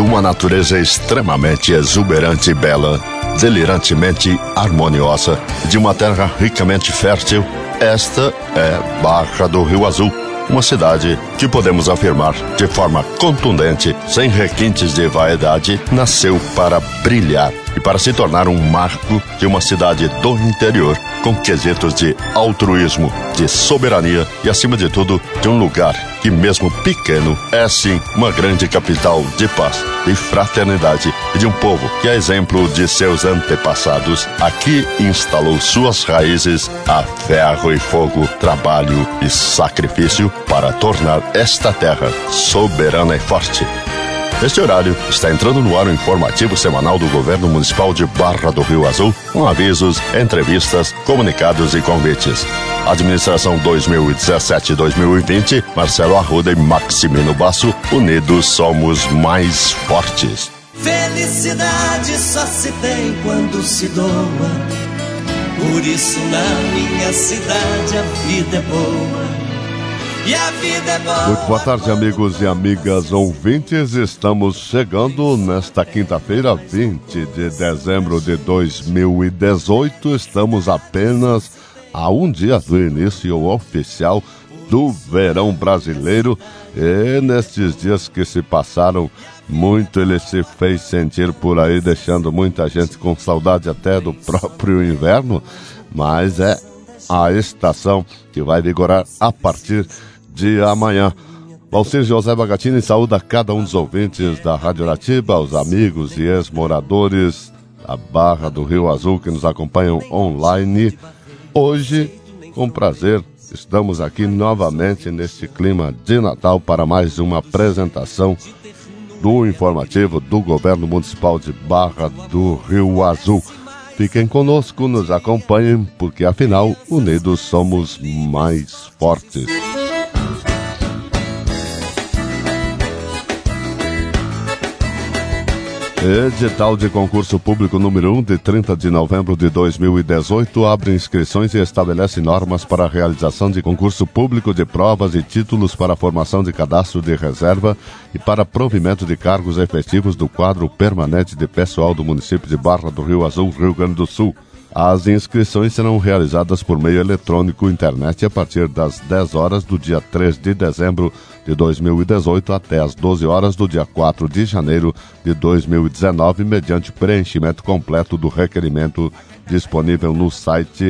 uma natureza extremamente exuberante e bela, delirantemente harmoniosa, de uma terra ricamente fértil, esta é Barra do Rio Azul, uma cidade que podemos afirmar de forma contundente, sem requintes de vaidade, nasceu para brilhar e para se tornar um marco de uma cidade do interior, com quesitos de altruísmo, de soberania e, acima de tudo, de um lugar que, mesmo pequeno, é sim uma grande capital de paz, de fraternidade e de um povo que, a exemplo de seus antepassados, aqui instalou suas raízes a ferro e fogo, trabalho e sacrifício para tornar esta terra soberana e forte. Neste horário, está entrando no ar o informativo semanal do Governo Municipal de Barra do Rio Azul, com avisos, entrevistas, comunicados e convites. Administração 2017-2020, Marcelo Arruda e Maximino Basso, unidos somos mais fortes. Felicidade só se tem quando se doa, por isso na minha cidade a vida é boa. E a vida é boa. Muito boa tarde, amigos e amigas ouvintes. Estamos chegando nesta quinta-feira, 20 de dezembro de 2018. Estamos apenas a um dia do início oficial do verão brasileiro. E nestes dias que se passaram, muito ele se fez sentir por aí, deixando muita gente com saudade até do próprio inverno. Mas é a estação que vai vigorar a partir de amanhã. Valcir José Bagatini saúda cada um dos ouvintes da Rádio Aratiba, os amigos e ex-moradores da Barra do Rio Azul que nos acompanham online. Hoje, com prazer, estamos aqui novamente neste clima de Natal para mais uma apresentação do informativo do Governo Municipal de Barra do Rio Azul. Fiquem conosco, nos acompanhem, porque afinal, unidos somos mais fortes. Edital de concurso público número 1 de 30 de novembro de 2018 abre inscrições e estabelece normas para a realização de concurso público de provas e títulos para a formação de cadastro de reserva e para provimento de cargos efetivos do quadro permanente de pessoal do município de Barra do Rio Azul, Rio Grande do Sul. As inscrições serão realizadas por meio eletrônico internet a partir das 10 horas do dia 3 de dezembro de 2018 até as 12 horas do dia 4 de janeiro de 2019, mediante preenchimento completo do requerimento disponível no site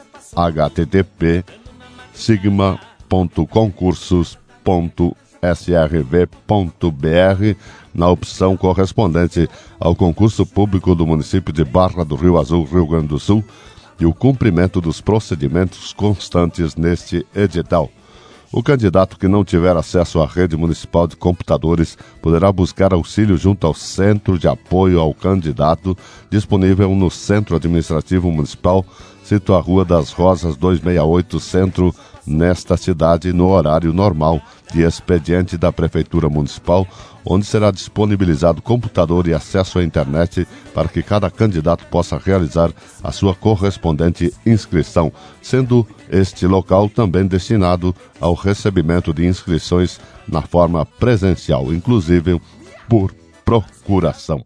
http://sigma.concursos.srv.br, na opção correspondente ao concurso público do município de Barra do Rio Azul, Rio Grande do Sul, e o cumprimento dos procedimentos constantes neste edital. O candidato que não tiver acesso à rede municipal de computadores poderá buscar auxílio junto ao Centro de Apoio ao Candidato, disponível no Centro Administrativo Municipal, situado à Rua das Rosas 268, Centro, nesta cidade, no horário normal de expediente da Prefeitura Municipal, onde será disponibilizado computador e acesso à internet para que cada candidato possa realizar a sua correspondente inscrição, sendo este local também destinado ao recebimento de inscrições na forma presencial, inclusive por procuração.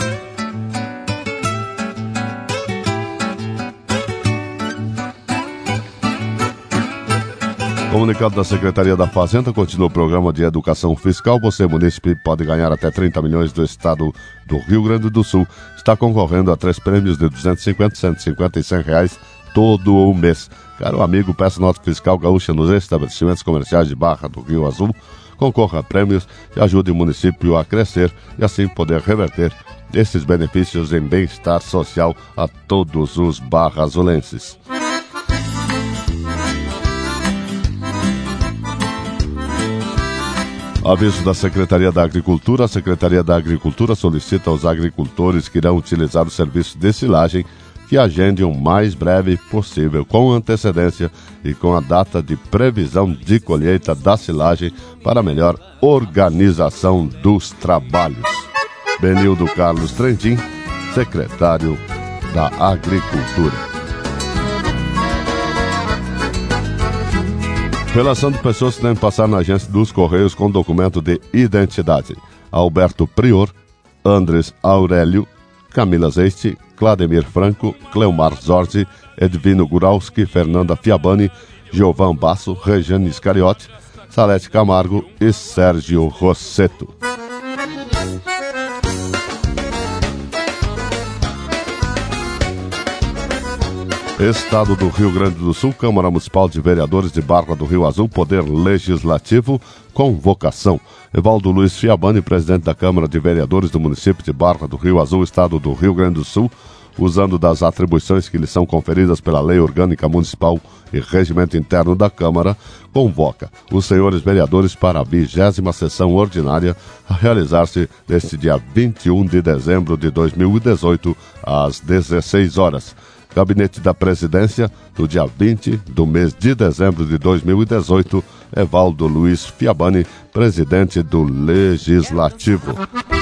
Comunicado da Secretaria da Fazenda, continua o programa de educação fiscal. Você, munícipe, pode ganhar até 30 milhões do estado do Rio Grande do Sul. Está concorrendo a 3 prêmios de 250, 150 e 100 reais todo o mês. Caro amigo, peça nota fiscal gaúcha nos estabelecimentos comerciais de Barra do Rio Azul. Concorra a prêmios e ajude o município a crescer e assim poder reverter esses benefícios em bem-estar social a todos os barrazulenses. Aviso da Secretaria da Agricultura. A Secretaria da Agricultura solicita aos agricultores que irão utilizar o serviço de silagem que agendem o mais breve possível, com antecedência e com a data de previsão de colheita da silagem para melhor organização dos trabalhos. Benildo Carlos Trentin, secretário da Agricultura. Relação de pessoas que devem passar na agência dos Correios com documento de identidade. Alberto Prior, Andres Aurélio, Camila Zeiste, Clademir Franco, Cleomar Zorzi, Edvino Guralski, Fernanda Fiabani, Giovan Basso, Regiane Iscariote, Salete Camargo e Sérgio Rosseto. Estado do Rio Grande do Sul, Câmara Municipal de Vereadores de Barra do Rio Azul, Poder Legislativo, convocação. Evaldo Luiz Fiabani, presidente da Câmara de Vereadores do município de Barra do Rio Azul, Estado do Rio Grande do Sul, usando das atribuições que lhe são conferidas pela Lei Orgânica Municipal e Regimento Interno da Câmara, convoca os senhores vereadores para a 20ª sessão ordinária a realizar-se neste dia 21 de dezembro de 2018, às 16 horas. Gabinete da Presidência, do dia 20 do mês de dezembro de 2018, Evaldo Luiz Fiabani, presidente do Legislativo.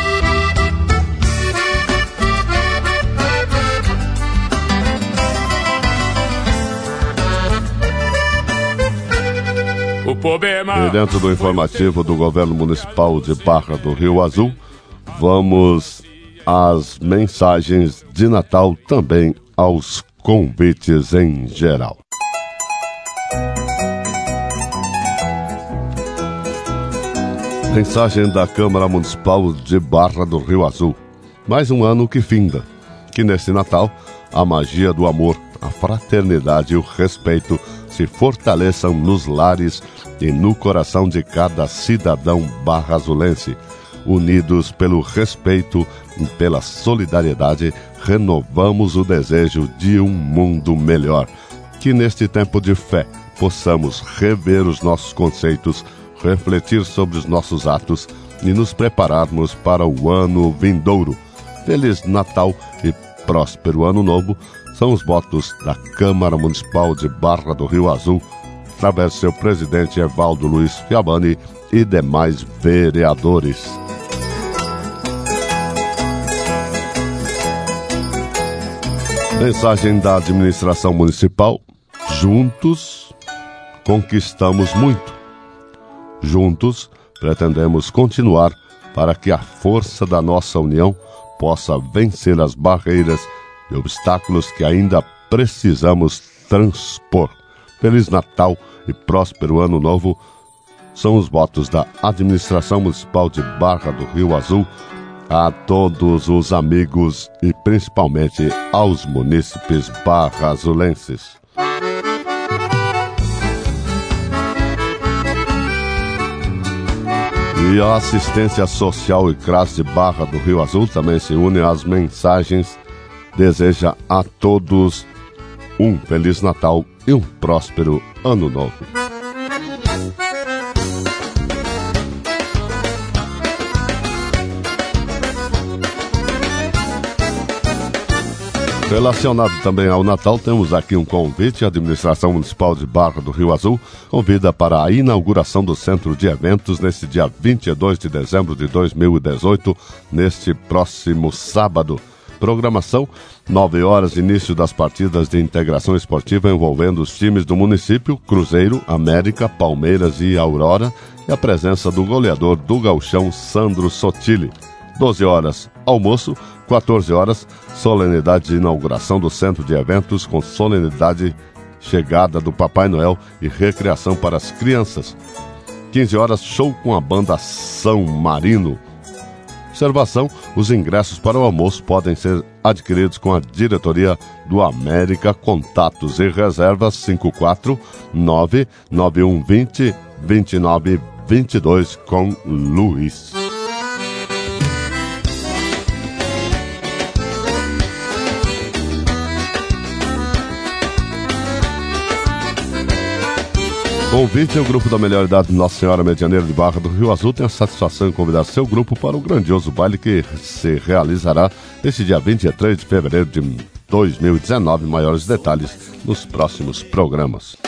E dentro do informativo do Governo Municipal de Barra do Rio Azul, vamos às mensagens de Natal, também aos convites em geral. Mensagem da Câmara Municipal de Barra do Rio Azul. Mais um ano que finda. Que neste Natal a magia do amor, a fraternidade e o respeito se fortaleçam nos lares e no coração de cada cidadão barrazulense. Unidos pelo respeito e pela solidariedade, renovamos o desejo de um mundo melhor. Que neste tempo de fé possamos rever os nossos conceitos, refletir sobre os nossos atos e nos prepararmos para o ano vindouro. Feliz Natal e próspero Ano Novo são os votos da Câmara Municipal de Barra do Rio Azul, através de seu presidente Evaldo Luiz Fiabani e demais vereadores. Mensagem da administração municipal: juntos conquistamos muito. Juntos pretendemos continuar para que a força da nossa união possa vencer as barreiras e obstáculos que ainda precisamos transpor. Feliz Natal e próspero Ano Novo são os votos da administração municipal de Barra do Rio Azul a todos os amigos e principalmente aos munícipes barrazulenses. E a Assistência Social e CRAS de Barra do Rio Azul também se une às mensagens. Deseja a todos um Feliz Natal e um próspero Ano Novo. Relacionado também ao Natal, temos aqui um convite. A Administração Municipal de Barra do Rio Azul convida para a inauguração do Centro de Eventos neste dia 22 de dezembro de 2018, neste próximo sábado. Programação: 9 horas, início das partidas de integração esportiva envolvendo os times do município, Cruzeiro, América, Palmeiras e Aurora, e a presença do goleador do Gauchão, Sandro Sotile. 12 horas, almoço. 14 horas, solenidade de inauguração do Centro de Eventos, com solenidade chegada do Papai Noel e recreação para as crianças. 15 horas, show com a banda São Marino. Observação: os ingressos para o almoço podem ser adquiridos com a diretoria do América. Contatos e reservas 549-9120-2922 com Luiz. Convite ao grupo da melhor idade Nossa Senhora Medianeira de Barra do Rio Azul tem a satisfação em convidar seu grupo para o grandioso baile que se realizará neste dia 23 de fevereiro de 2019. Maiores detalhes nos próximos programas.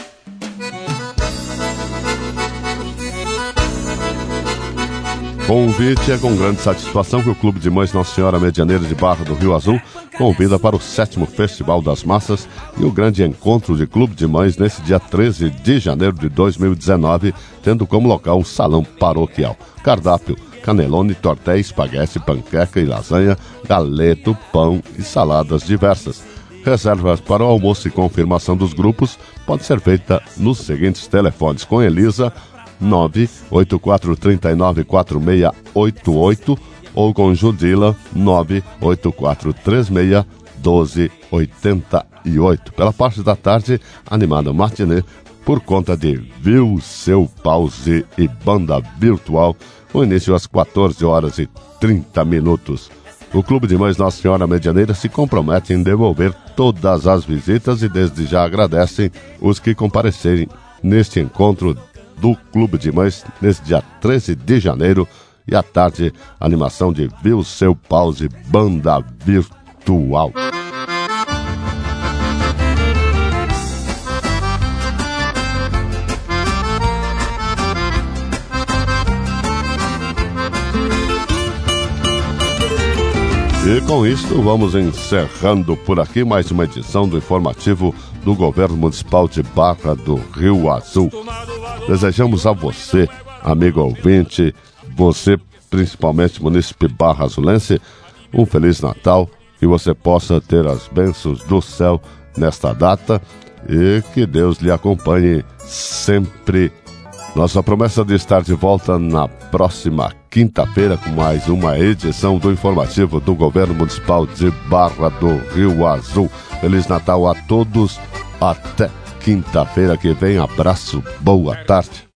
Convite é com grande satisfação que o Clube de Mães Nossa Senhora Medianeira de Barra do Rio Azul convida para o 7º Festival das Massas e o grande encontro de Clube de Mães nesse dia 13 de janeiro de 2019, tendo como local o Salão Paroquial. Cardápio: canelone, torté, espaguete, panqueca e lasanha, galeto, pão e saladas diversas. Reservas para o almoço e confirmação dos grupos pode ser feita nos seguintes telefones. Com Elisa, 984394688 ou com Judila, 984361288. Pela parte da tarde, animada matinê por conta de Viu Seu Pause e Banda Virtual, com início às 14h30. O Clube de Mães Nossa Senhora Medianeira se compromete em devolver todas as visitas e desde já agradecem os que comparecerem neste encontro do Clube de Mães neste dia 13 de janeiro e à tarde, animação de Viu Seu Pause Banda Virtual. E com isso, vamos encerrando por aqui mais uma edição do informativo do Governo Municipal de Barra do Rio Azul. Desejamos a você, amigo ouvinte, você, principalmente munícipe barra azulense, um Feliz Natal, que você possa ter as bênçãos do céu nesta data e que Deus lhe acompanhe sempre. Nossa promessa de estar de volta na próxima quinta-feira com mais uma edição do informativo do Governo Municipal de Barra do Rio Azul. Feliz Natal a todos, até quinta-feira que vem. Abraço, boa tarde.